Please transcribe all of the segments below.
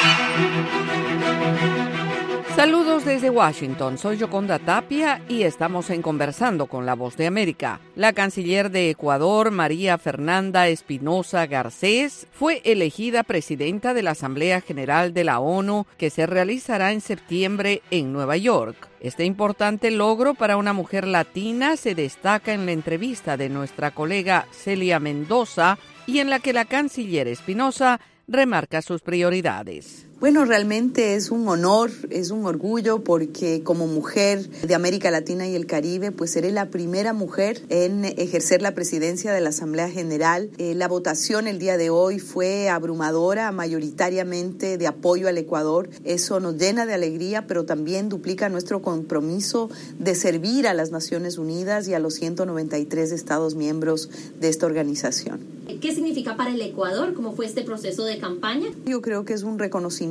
Saludos desde Washington, soy Yoconda Tapia y estamos en Conversando con la Voz de América. La canciller de Ecuador, María Fernanda Espinosa Garcés, fue elegida presidenta de la Asamblea General de la ONU, que se realizará en septiembre en Nueva York. Este importante logro para una mujer latina se destaca en la entrevista de nuestra colega Celia Mendoza y en la que la canciller Espinosa remarca sus prioridades. Bueno, realmente es un honor, es un orgullo porque como mujer de América Latina y el Caribe, pues seré la primera mujer en ejercer la presidencia de la Asamblea General. La votación el día de hoy fue abrumadora, mayoritariamente de apoyo al Ecuador. Eso nos llena de alegría, pero también duplica nuestro compromiso de servir a las Naciones Unidas y a los 193 Estados miembros de esta organización. ¿Qué significa para el Ecuador? ¿Cómo fue este proceso de campaña? Yo creo que es un reconocimiento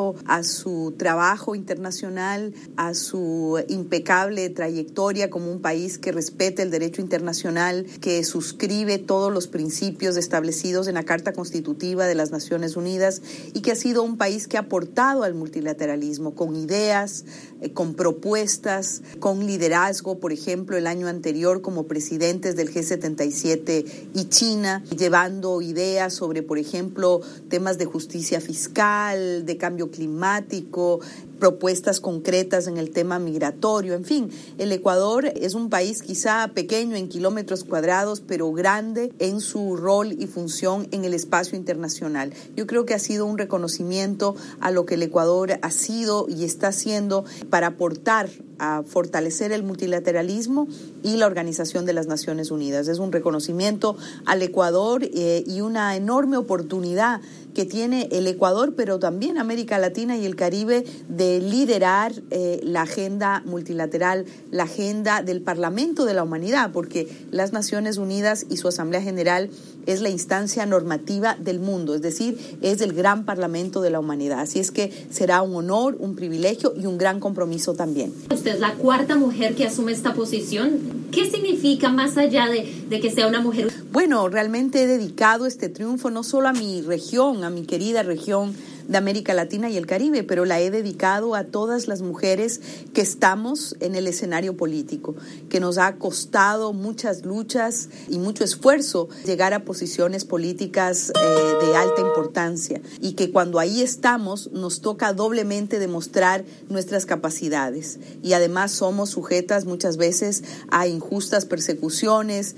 a su trabajo internacional, a su impecable trayectoria como un país que respeta el derecho internacional, que suscribe todos los principios establecidos en la Carta Constitutiva de las Naciones Unidas y que ha sido un país que ha aportado al multilateralismo con ideas, con propuestas, con liderazgo, por ejemplo, el año anterior como presidentes del G77 y China, llevando ideas sobre, por ejemplo, temas de justicia fiscal, de cambio climático, propuestas concretas en el tema migratorio. En fin, el Ecuador es un país quizá pequeño en kilómetros cuadrados, pero grande en su rol y función en el espacio internacional. Yo creo que ha sido un reconocimiento a lo que el Ecuador ha sido y está haciendo para aportar a fortalecer el multilateralismo y la Organización de las Naciones Unidas. Es un reconocimiento al Ecuador y una enorme oportunidad que tiene el Ecuador, pero también América Latina y el Caribe, de liderar la agenda multilateral, la agenda del Parlamento de la Humanidad, porque las Naciones Unidas y su Asamblea General es la instancia normativa del mundo, es decir, es el gran Parlamento de la Humanidad. Así es que será un honor, un privilegio y un gran compromiso también. Usted es la cuarta mujer que asume esta posición. ¿Qué significa más allá de que sea una mujer? Bueno, realmente he dedicado este triunfo no solo a mi región, a mi querida región de América Latina y el Caribe, pero la he dedicado a todas las mujeres que estamos en el escenario político, que nos ha costado muchas luchas y mucho esfuerzo llegar a posiciones políticas de alta importancia, y que cuando ahí estamos nos toca doblemente demostrar nuestras capacidades, y además somos sujetas muchas veces a injustas persecuciones,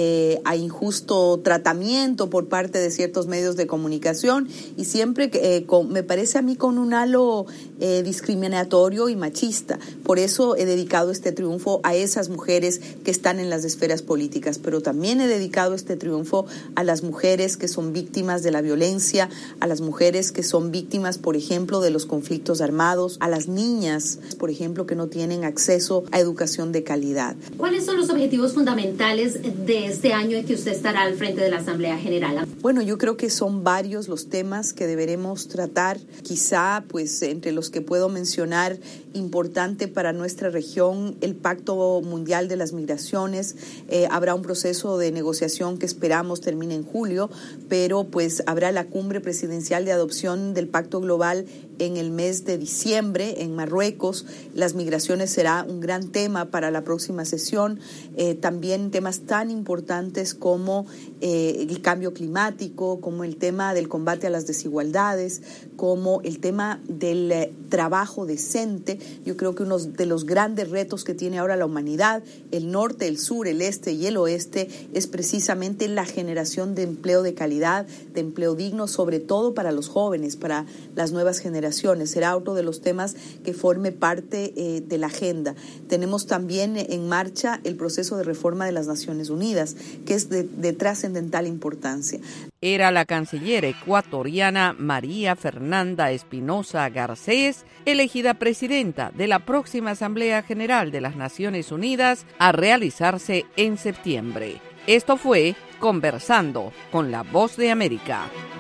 a injusto tratamiento por parte de ciertos medios de comunicación, y siempre me parece a mí con un halo discriminatorio y machista. Por eso he dedicado este triunfo a esas mujeres que están en las esferas políticas, pero también he dedicado este triunfo a las mujeres que son víctimas de la violencia, a las mujeres que son víctimas, por ejemplo, de los conflictos armados, a las niñas, por ejemplo, que no tienen acceso a educación de calidad. ¿Cuáles son los objetivos fundamentales de este año en que usted estará al frente de la Asamblea General? Bueno, yo creo que son varios los temas que deberemos tratar. Quizá, pues, entre los que puedo mencionar, importante para nuestra región, el Pacto Mundial de las Migraciones. Habrá un proceso de negociación que esperamos termine en julio, pero pues habrá la cumbre presidencial de adopción del Pacto Global en el mes de diciembre en Marruecos. Las migraciones será un gran tema para la próxima sesión. También temas tan importantes como el cambio climático, como el tema del combate a las desigualdades, como el tema del trabajo decente. Yo creo que uno de los grandes retos que tiene ahora la humanidad, el norte, el sur, el este y el oeste, es precisamente la generación de empleo de calidad, de empleo digno, sobre todo para los jóvenes, para las nuevas generaciones. Será otro de los temas que forme parte de la agenda. Tenemos también en marcha el proceso de reforma de las Naciones Unidas, que es de trascendental importancia. Era la canciller ecuatoriana María Fernanda Espinosa Garcés, elegida presidenta de la próxima Asamblea General de las Naciones Unidas a realizarse en septiembre. Esto fue Conversando con la Voz de América.